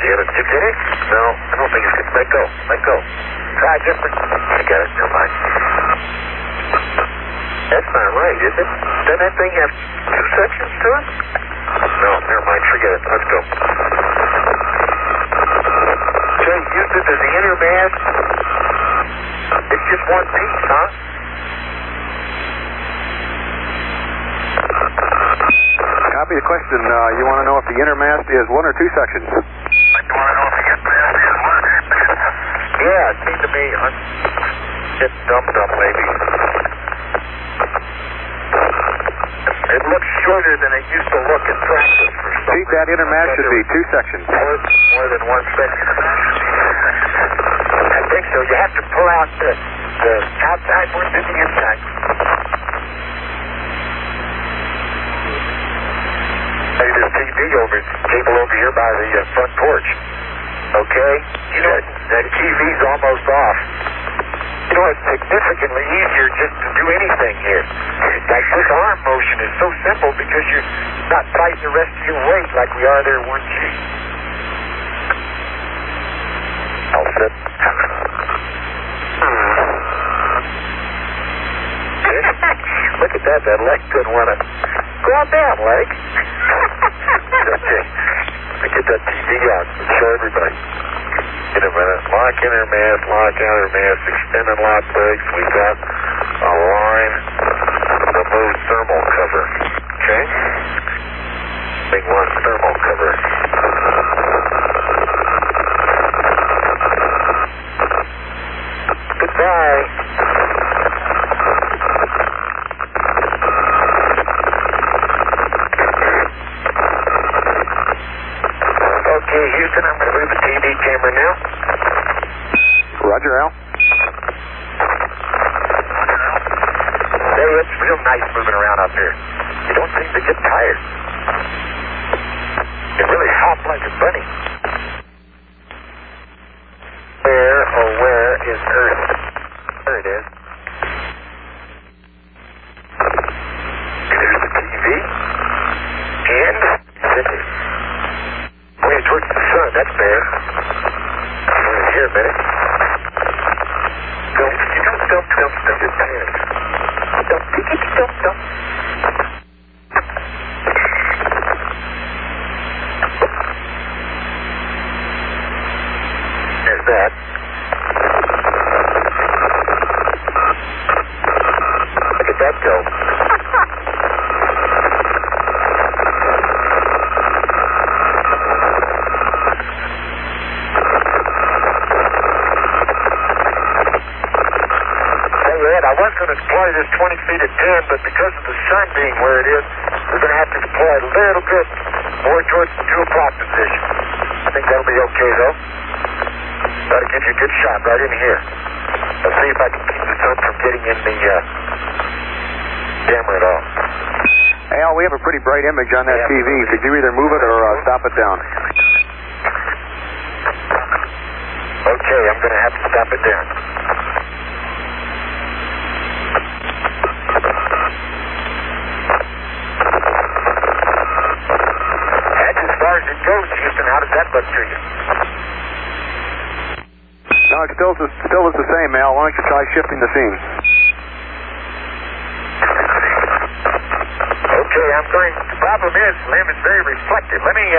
you get it? No, I don't think it's good. Let go. Let go. Try different. I got it. Never mind. That's not right, is it? Doesn't that thing have two sections to it? No, never mind. Forget it. Let's go. So you used it as the inner mass? It's just one piece, huh? Copy the question. You want to know if the inner mast is one or two sections? I want to know if the inner mast is one. Yeah, it seemed to me get dumped up, maybe. It looks shorter than it used to look in practice for some Pete, that inner mast should be two sections. More than one section. I think so. You have to pull out the outside one to the inside. Hey, there's TV cable over here by the front porch. Okay? You know, that TV's almost off. You know, it's significantly easier just to do anything here. Like this arm motion is so simple because you're not fighting the rest of your weight like we are there 1G. I'll sit. Look at that. That leg couldn't want to go on down, leg. Okay. Let me get that TV out and show everybody. In a minute. Lock inner mass, lock outer mass, extend and lock legs. We've got a line. Remove thermal cover. Okay? Big one, thermal cover. Goodbye. Okay, Houston, I'm going to move the TV camera now. Roger, Al. Hey, it's real nice moving around up here. You don't seem to get tired. You really hop like a bunny. Where is Earth? There it is. There's the TV. And city. Pointing towards the sun, that's fair. Here a minute. Don't your pants. Don't. There's that. Look at that go. I was going to deploy this 20 feet at 10, but because of the sun being where it is, we're going to have to deploy it a little bit more towards the 2 o'clock position. I think that'll be okay, though. That'll give you a good shot right in here. Let's see if I can keep the sun from getting in the camera at all. Al, we have a pretty bright image on that TV. Could you either move it or stop it down? Okay, I'm going to have to stop it down. It goes, Houston. How does that look to you? No, it still is the same, Al. Why don't you try shifting the scene? Okay, I'm going. The problem is, Lim is very reflective. Let me,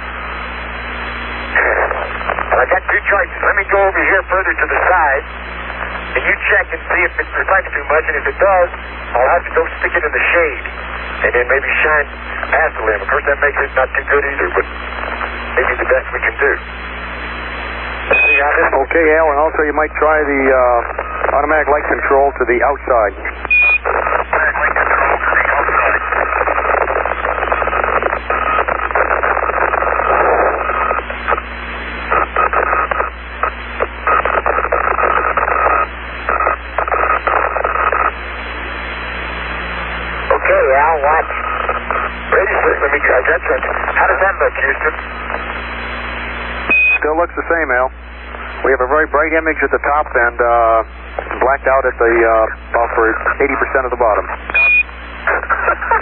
I got 2 choices. Let me go over here further to the side, and you check and see if it reflects too much, and if it does, I'll have to go stick it in the shade, and then maybe shine past the limb. Of course, that makes it not too good either, but maybe the best we can do. See how this... Okay, Al, and also you might try the automatic light control to the outside. Automatic light control to the outside. Okay, Al, watch. Ready, sir? Let me go. I got something. How does that look, Houston? Still looks the same, Al. We have a very bright image at the top and blacked out at the about for 80% of the bottom.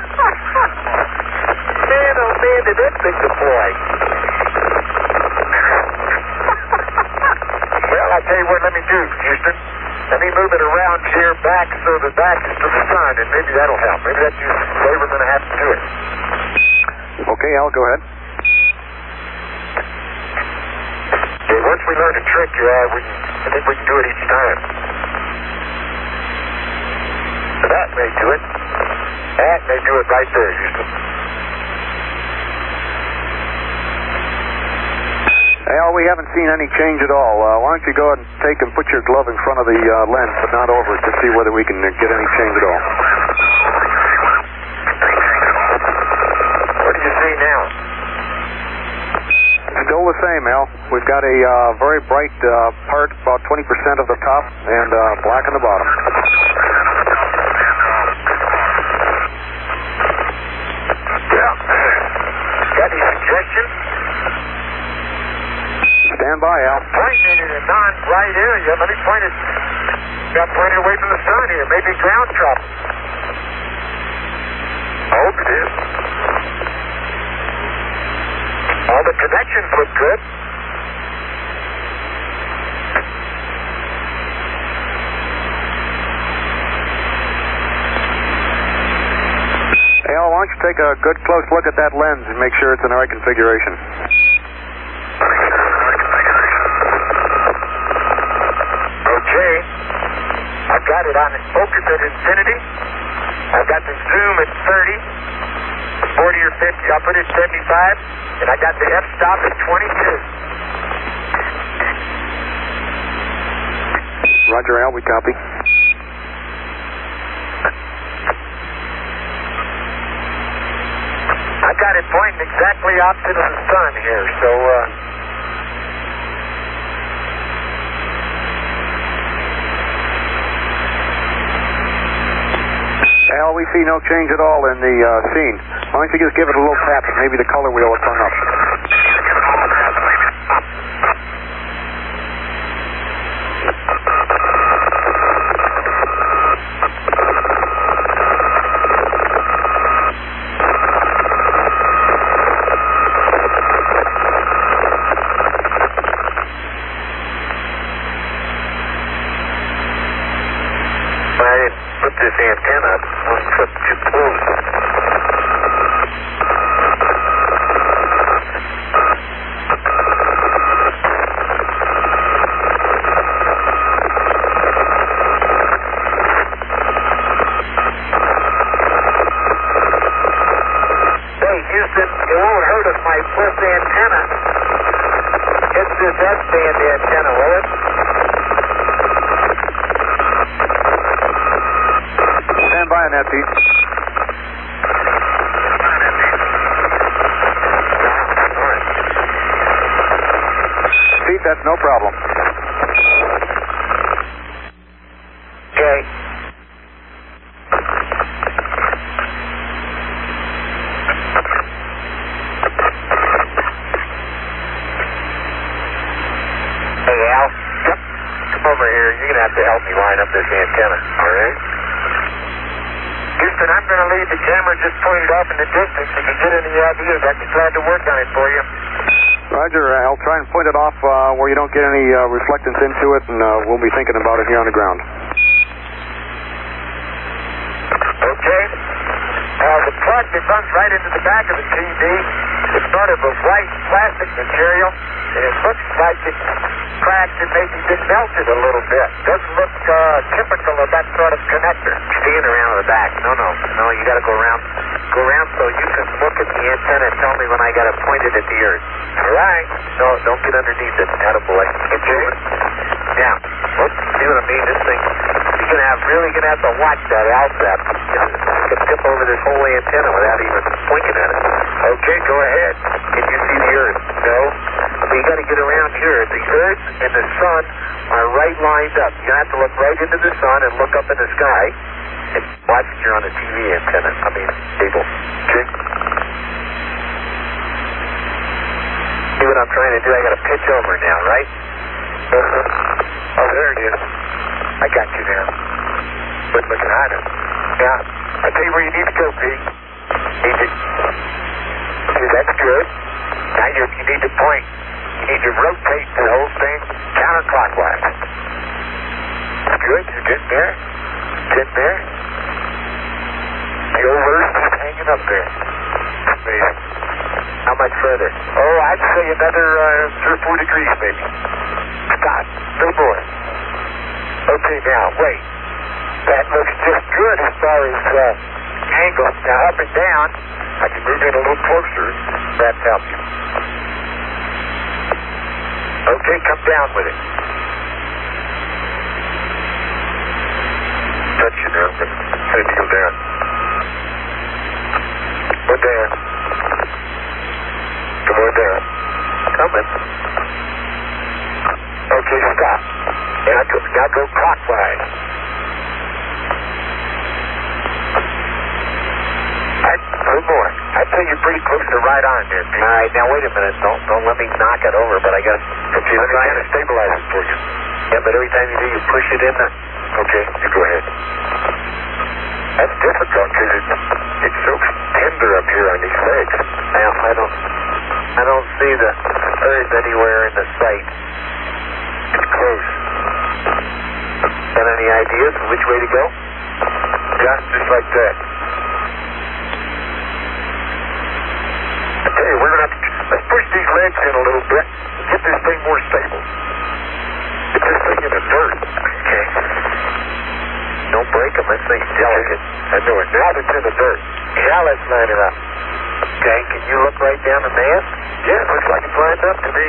Man, oh man, did that thing deploy. tell you what, let me do, Houston. Let me move it around here back so the back is to the sun, and maybe that'll help. Maybe that's just the way we're going to have to do it. Okay, Al, go ahead. Okay, once we learn the trick, I think we can do it each time. So that may do it. That may do it right there, Houston. Al, we haven't seen any change at all. Why don't you go ahead and put your glove in front of the lens, but not over it, to see whether we can get any change at all. What do you see now? Still the same, Al. We've got a very bright part, about 20% of the top, and black on the bottom. Yeah. Got any suggestions? Stand by, Al. Pointing it in a non-bright area. Let me point it. Got pointed away from the sun here. Maybe ground trouble. I hope it is. All the connections look good. Al, why don't you take a good close look at that lens and make sure it's in the right configuration. Okay. I've got it on focus at infinity. I've got the zoom at 30, 40 or 50. I'll put it at 75. And I got the f-stop at 22. Roger, Al, we copy. I got it pointing exactly opposite of the sun here, so Al, we see no change at all in the scene. Why don't you just give it a little tap and maybe the color wheel will turn up. I didn't put this antenna up. I was put too close. Hey, Houston, it won't hurt if my plus antenna hits this S-band antenna, will it? Stand by on that, Pete. Pete, that's no problem. Okay. Hey, Al. Yep. Come over here. You're going to have to help me line up this antenna, all right? Houston, I'm going to leave the camera just pointed off in the distance. If you get any ideas, I'd be glad to work on it for you. Roger, I'll try and point it off where you don't get any reflectance into it, and we'll be thinking about it here on the ground. Okay. The plug that runs right into the back of the TV is sort of a white plastic material, and it looks like it's cracked and maybe been melted a little bit. Doesn't look typical of that sort of connector. Stand around the back. No, you got to go around. Go around so you can look at the antenna and tell me when I got it pointed at the earth. All right. No, don't get underneath it. Attaboy. Okay. Now, see what I mean? This thing, you're really gonna have to watch that Alsap. You can tip over this whole antenna without even blinking at it. Okay, go ahead. Can you see the earth? No. So you got to get around here. The earth and the sun are right lined up. You have to look right into the sun and look up in the sky and watch it. You're on a TV antenna. I mean, cable. Okay. See what I'm trying to do? I got to pitch over now, right? Oh, there it is. I got you now. But looking at it. Yeah. I'll tell you where you need to go, Pete. Okay, that's good. Now you need to point. You need to rotate the whole thing counterclockwise. Good, you're getting there. Getting there. The old Earth is hanging up there. Amazing. How much further? Oh, I'd say another 3 or 4 degrees maybe. Stop. No more. Okay, now, wait. That looks just good as far as angle. Now, up and down, I can move in a little closer. That's help you. Okay, come down with it. Touch you now, but send you down. Go down. Come on down. Coming. Okay, stop. Now go clockwise. A little more. I'd say you're pretty close to right on there, Pete. All right, now wait a minute. Don't let me knock it over, but I got okay, I'm trying to stabilize it for you. Yeah, but every time you do, you push it in there. Okay, you go ahead. That's difficult because it's so tender up here on these legs. Now, I don't see the earth anywhere in the sight. It's close. Got any ideas of which way to go? Yeah, just like that. I tell you, we're going to have to let's push these legs in a little bit and get this thing more stable. Get this thing in the dirt. Okay. Don't break them. This thing's delicate. I know it. Now it's in the dirt. Now let's line it up. Okay, can you look right down the mast? Yeah, it looks like it's lined up to me.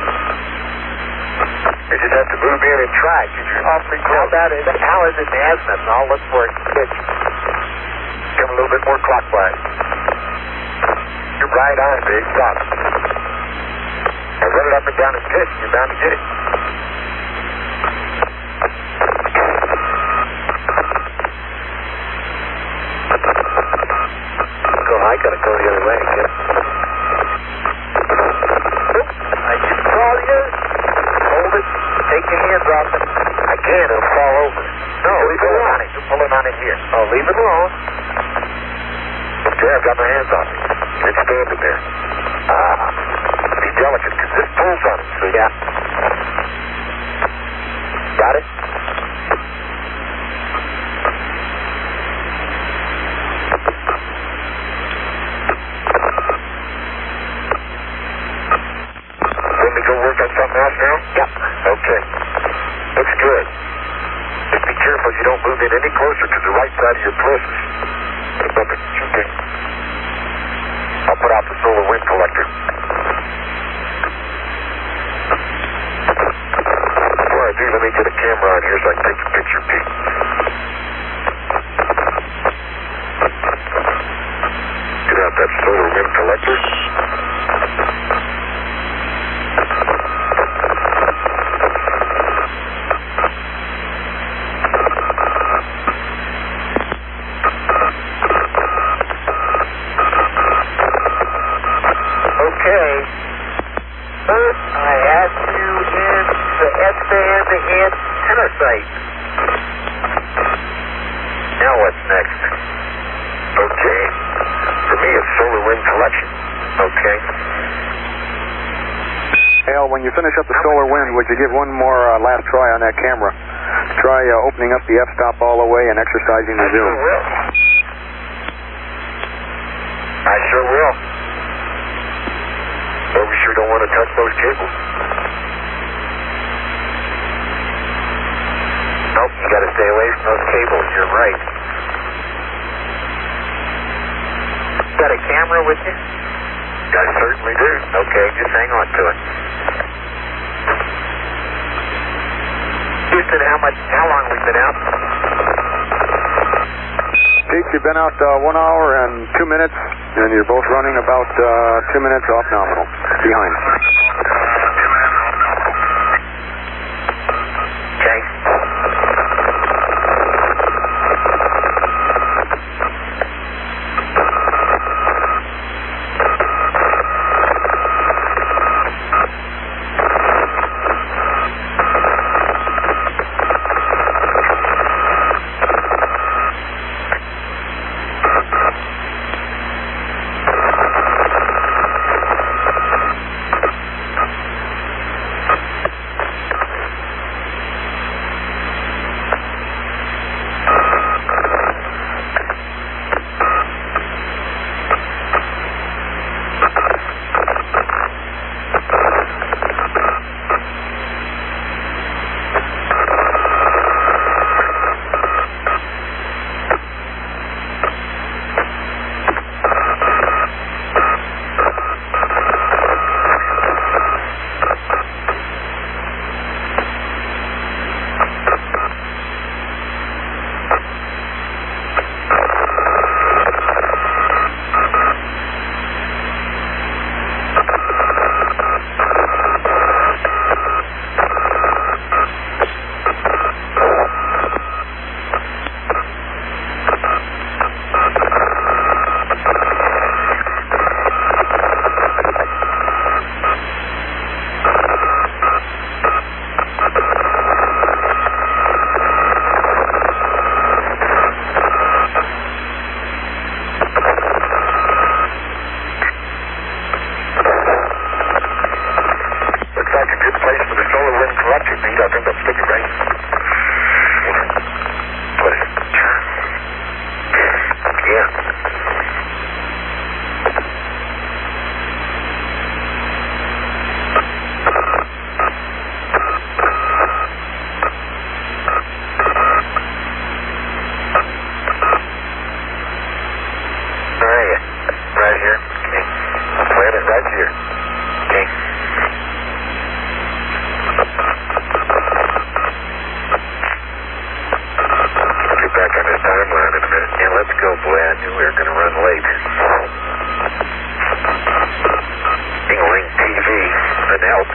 You just have to move in and try, because you're awfully close. How about it? How is it in azimuth? I'll look for it. Come a little bit more clockwise. You're right on, big. Stop. Now run it up and down and pitch. You're bound to get it. Go high, gotta go the other way. Yeah. I just saw you. Hold it. Take your hands off it. I can't. It'll fall over. No, leave it on it. You're pulling on it here. Oh, leave it alone. Okay, I've got my hands off it. It's standing there. Be delicate, because this pulls on it, see? Yeah. Got it? Want me to go work on something else now? Yep. Okay. Looks good. Just be careful you don't move in any closer to the right side of your plissers. Okay. I'll put out the solar wind collector. Before I do, let me get a camera on here so I can take a picture, Pete. Get out that solar wind collector. Okay. First, I asked you in the S-band antenna site. Now what's next? Okay. For me, it's solar wind collection. Okay. Al, when you finish up the solar wind, would you give one more last try on that camera? Try opening up the f-stop all the way and exercising the zoom. I sure will. I sure will. But we sure don't want to touch those cables. Nope, you got to stay away from those cables. You're right. Got a camera with you? I certainly do. Okay, just hang on to it. Houston, how long we been out? Pete, you've been out 1 hour and 2 minutes, and you're both running about 2 minutes off nominal, behind. Okay. I knew we were going to run late. Ring TV didn't help.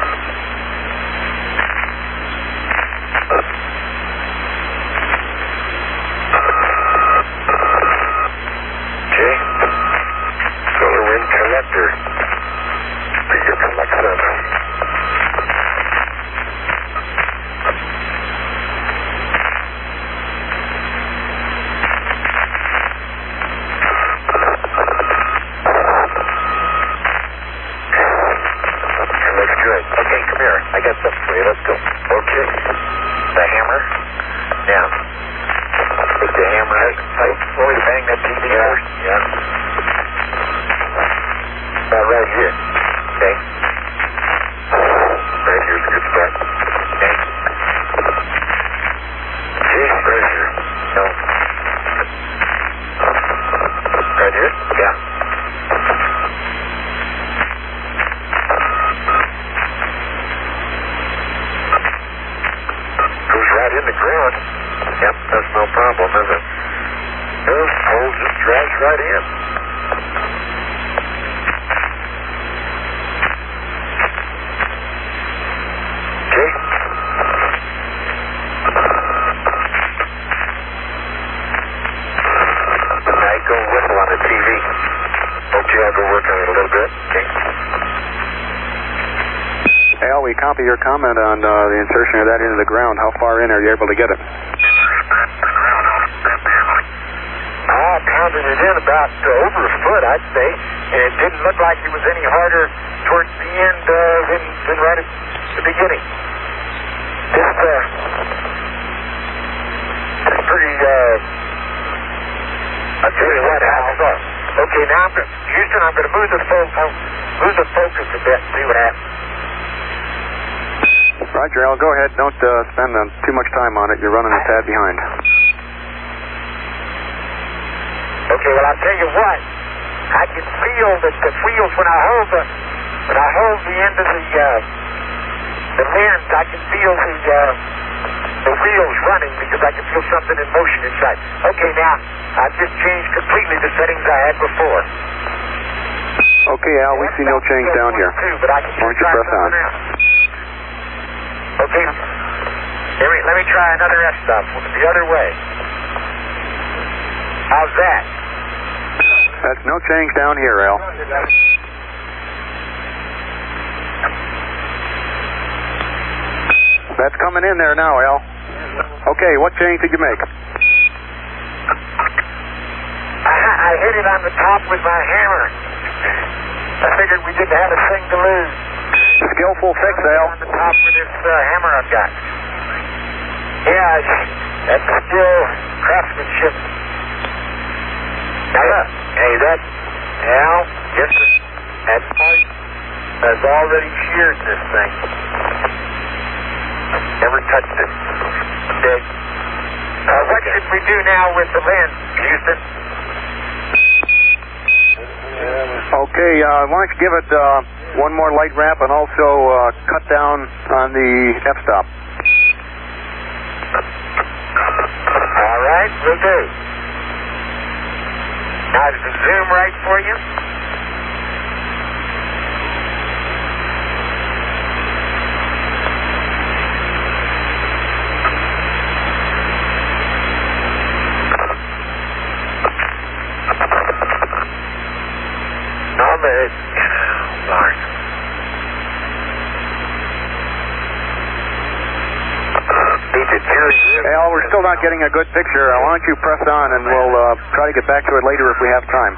Okay. Solar wind collector. Figure collects them. I got something for you. Let's go. Okay. The hammer. Now, with the hammer, I always bang that TV first. Yeah. About right here. Okay. Right here's a good spot. Okay. See? Right here. No. Right here? Yeah. In the ground. Yep, that's no problem, is it? Those holes just drags right in. Okay. I go whistle on the TV. Okay, I'll go work on it a little bit. Okay. Al, we copy your comment on the insertion of that into the ground. How far in are you able to get it? I pounded it in about over a foot, I'd say, and it didn't look like it was any harder towards the end than right at the beginning. This pretty, I'll tell you what, Al. Okay, now Houston, I'm going to move the focus a bit and see what happens. Roger, Al, go ahead. Don't spend too much time on it. You're running a tad behind. Okay, well, I'll tell you what. I can feel that the wheels, when I hold the end of the lens, I can feel the wheels running because I can feel something in motion inside. Okay, now, I've just changed completely the settings I had before. Okay, Al, we see no change down here. But I can Why don't you press on? Okay, let me try another f-stop the other way. How's that? That's no change down here, Al. That's coming in there now, Al. Okay, what change did you make? I hit it on the top with my hammer. I figured we didn't have a thing to lose. Skillful fix, Al. On the top with this hammer I've got. Yeah, that's still craftsmanship. Now look, hey, Al, that part has already sheared this thing. Never touched it. Okay. What should we do now with the lens, Houston? Okay, why don't you give it one more light wrap and also cut down on the f-stop. All right, will do. Now, is the zoom right for you? Sorry. Al, we're still not getting a good picture. Why don't you press on and we'll try to get back to it later if we have time.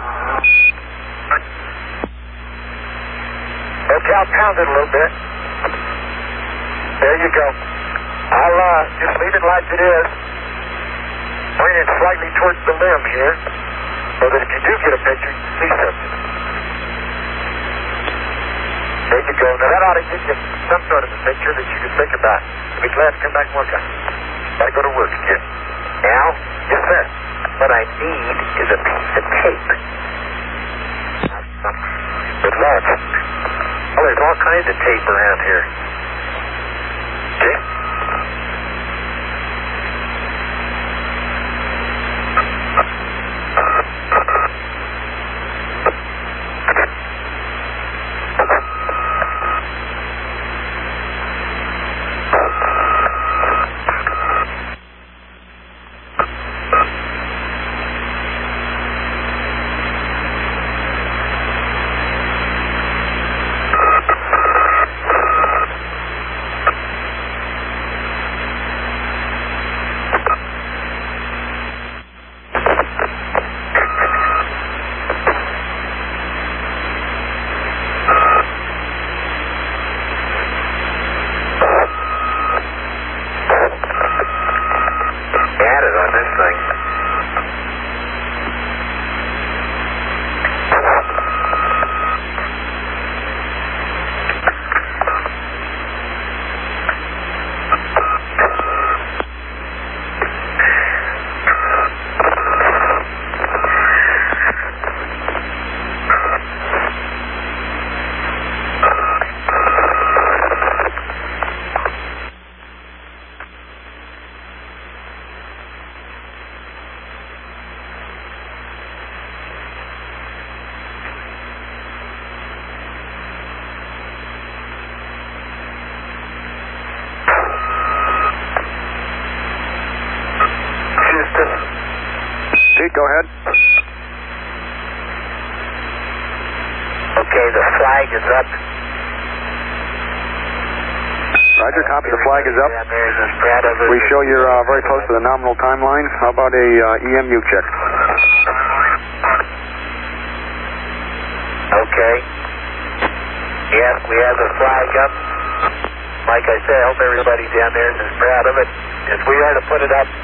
Okay, I'll pound it a little bit. There you go. I'll just leave it like it is. Bring it slightly towards the limb here, so that if you do get a picture, you can see something. There you go. Now that ought to give you some sort of a picture that you can think about. I'll be glad to come back and work on it. Gotta go to work again. Now, yes sir, what I need is a piece of tape. Good luck. Well, there's all kinds of tape around here. Okay? Pete, go ahead. Okay, the flag is up. Roger, copy, the flag is up. Yeah, there's a spread of it. We show you're very close to the nominal timeline. How about a EMU check? Okay. Yes, we have the flag up. Like I said, I hope everybody down there is as proud of it as we are to put it up.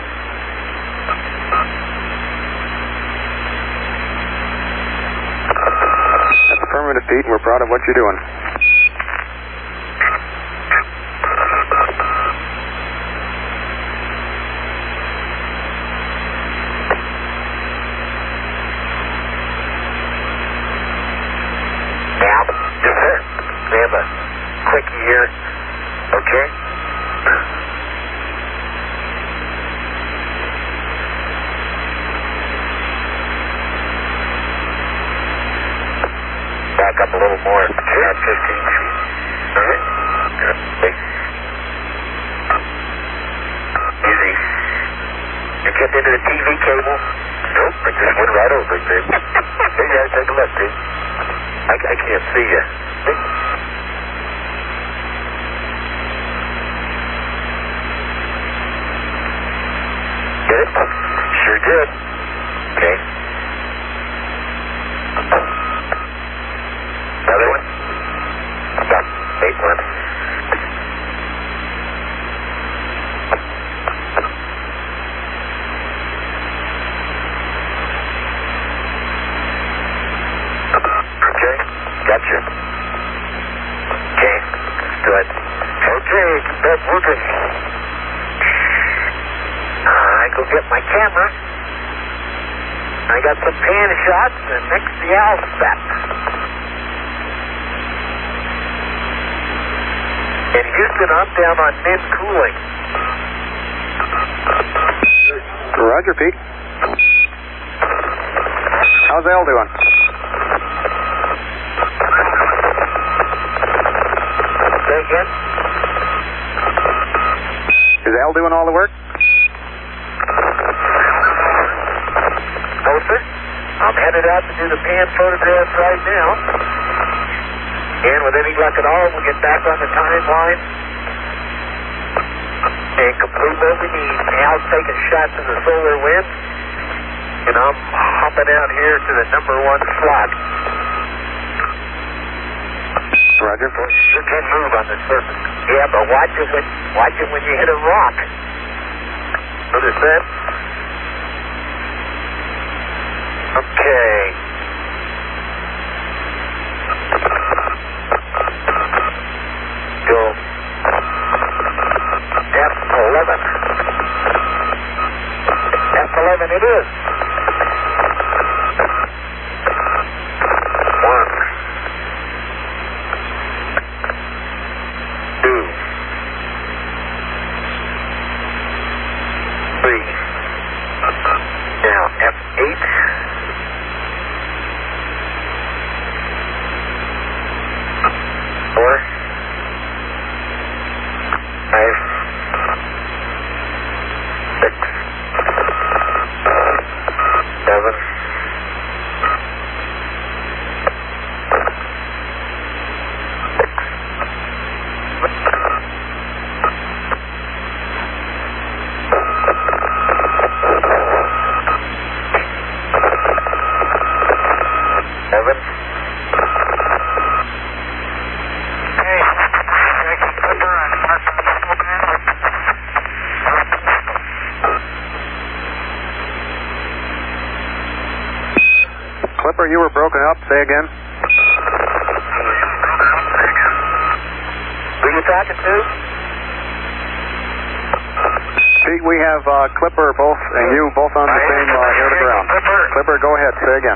That's affirmative, Pete, and we're proud of what you're doing. Now, yes, sir. We have a quickie here. Okay. Back up a little more. At 15 feet. All right. Okay. Easy. You get into the TV cable? Nope, I just went right over it, babe. Hey, yeah, take a look, dude. I can't see you. Get it? Sure did. Okay. Another one? Stop. Wait one. Okay. Gotcha. Okay. Good. Okay, keep working. I go get my camera. I got some pan shots and mix the alphabet. In Houston, I'm down on mid cooling. Roger, Pete. How's Al doing? Say again? Is Al doing all the work? No, sir. I'm headed out to do the pan photographs right now. And with any luck at all, we'll get back on the timeline and complete what we need. Al's taking shots of the solar wind, and I'm hopping out here to the #1 slot. Roger. Boy, you sure can move on the surface. Yeah, but watch it when you hit a rock. Notice that? Okay. Go. F11. F11 it is. 1, 2, 3. Now F8. 4, 5, 6, 7, 7. Clipper, you were broken up. Say again. Who you talking to? Pete, we have Clipper both and you both on the same air to ground. Clipper, go ahead. Say again.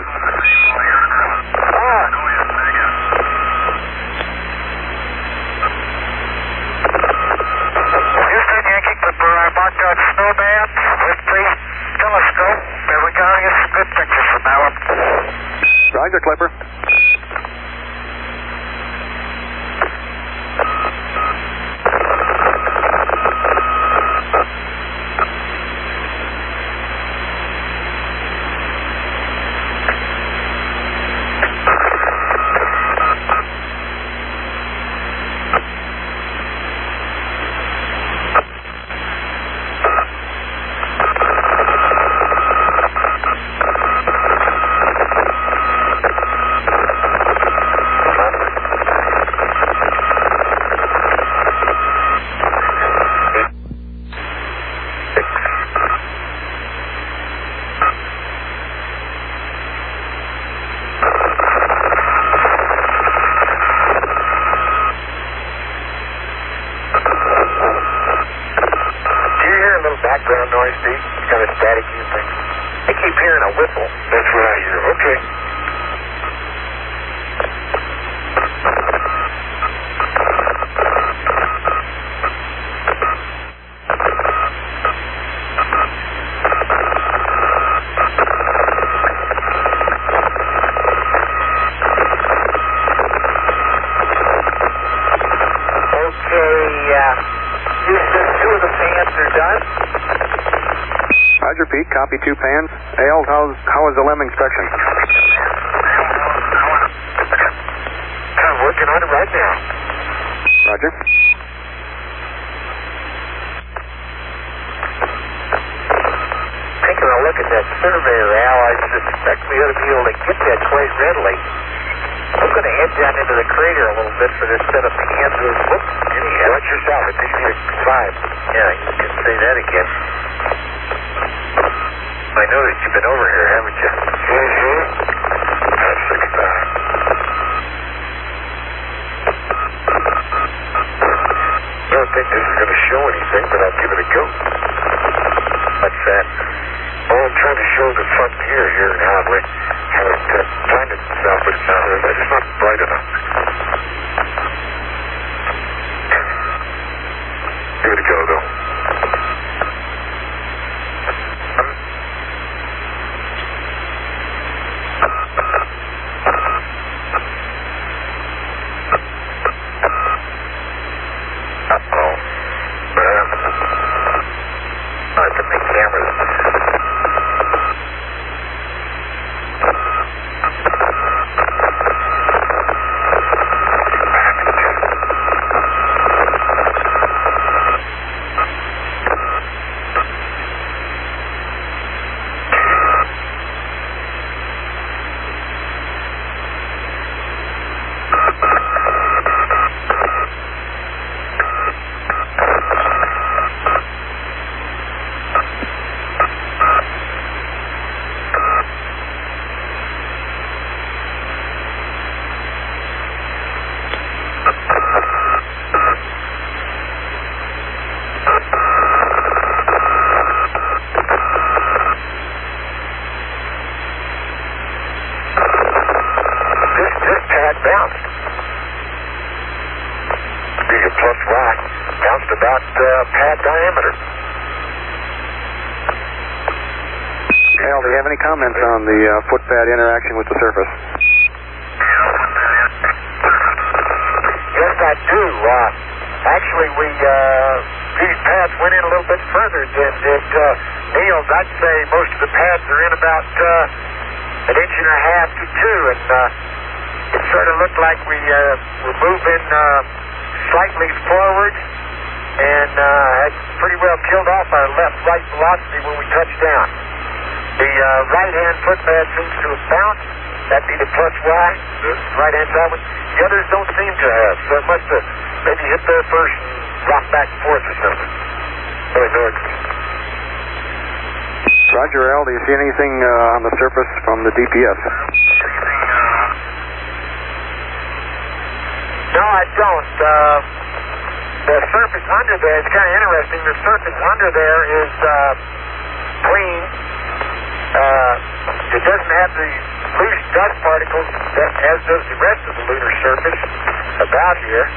Houston, Yankee Clipper, I marked out snowman with the telescope, and we got to get some good pictures from now up. Roger, Clipper. a whistle. That's what I hear. Okay. Houston, 2 of the fans are done. Roger, Pete. Copy 2 pans. Al, how was the LEM inspection? I'm working on it right now. Roger. Taking a look at that surveyor, Al, I suspect we ought to be able to get that quite readily. I'm going to head down into the crater a little bit for this set of pans. Whoops. Watch yourself. It's easy to climb. Yeah, you can say that again. I noticed you've been over here, haven't you? Mm-hmm. That's 6 times. I don't think this is going to show anything, but I'll give it a go. What's that? Oh, I'm trying to show the front gear here and how it timed itself, but it's not bright enough. Give it a go, though. Bounced about pad diameter. Al, do you have any comments on the foot pad interaction with the surface? Yes, I do. Actually, these pads went in a little bit further than did Neil's. I'd say most of the pads are in about 1.5 inches to 2, and it sort of looked like we were moving slightly forward and had pretty well killed off our left-right velocity when we touched down. The right-hand foot pad seems to have bounced. That'd be the +Y, the right-hand side one. The others don't seem to have, so it must have maybe hit there first and rocked back and forth or something. Really good. Roger, Al, do you see anything on the surface from the DPS? No, I don't. The surface under there, it's kind of interesting. The surface under there is clean. It doesn't have the loose dust particles, as does the rest of the lunar surface about here.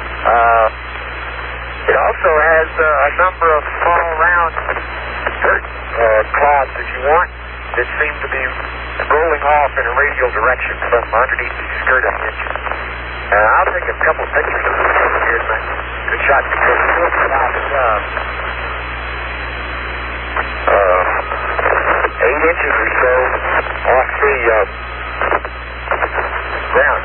It also has a number of small, round dirt clods, if you want, that seem to be rolling off in a radial direction from underneath the skirt of the engine. I'll take a couple pictures of this here tonight. Good shot. It's about 8 inches or so off the ground.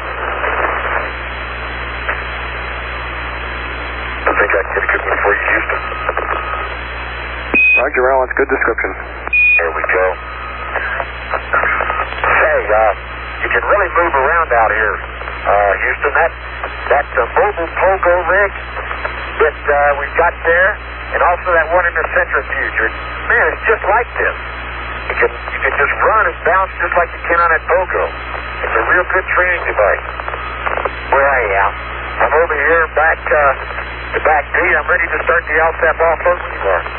I think I can get a good one for you, Houston. Roger, Al, that's good description. There we go. Say, you can really move around out here, Houston. That mobile pogo rig that we've got there, and also that one in the centrifuge. Man, it's just like this. You can just run and bounce just like you can on that pogo. It's a real good training device. Where are you, Al? I'm over here back to back D. I'm ready to start the LSAP offload when you are.